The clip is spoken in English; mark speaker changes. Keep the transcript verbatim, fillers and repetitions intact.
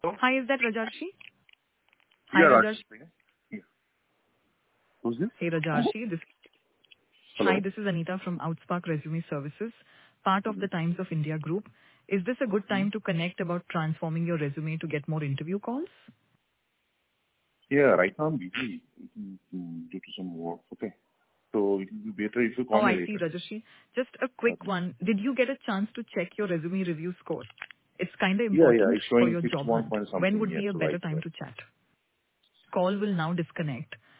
Speaker 1: Hello?
Speaker 2: Hi, is that Rajarshi? Hi,
Speaker 1: Yeah, Raj
Speaker 2: Rajarshi.
Speaker 1: speaking. Yeah. Who's this?
Speaker 2: Hey, Rajarshi. This, hi,
Speaker 1: Hello?
Speaker 2: this is Anita from Outspark Resume Services, part of
Speaker 1: Mm-hmm.
Speaker 2: the Times of India group. Is this a good
Speaker 1: Hmm?
Speaker 2: time to connect about transforming your resume to get more interview calls?
Speaker 1: Yeah, right now I'm busy mm, mm, due to some work. Okay. So it will be better if you
Speaker 2: Oh,
Speaker 1: call me
Speaker 2: I see,
Speaker 1: later.
Speaker 2: Rajarshi. Just a quick
Speaker 1: Okay.
Speaker 2: one. Did you get a chance to check your resume review score? It's kind of
Speaker 1: Yeah, yeah,
Speaker 2: important
Speaker 1: it's
Speaker 2: for
Speaker 1: showing
Speaker 2: your job
Speaker 1: fifty-one
Speaker 2: hunt.
Speaker 1: point
Speaker 2: When
Speaker 1: something.
Speaker 2: would
Speaker 1: Yes,
Speaker 2: be a better
Speaker 1: right,
Speaker 2: time
Speaker 1: right.
Speaker 2: to chat? Call will now disconnect.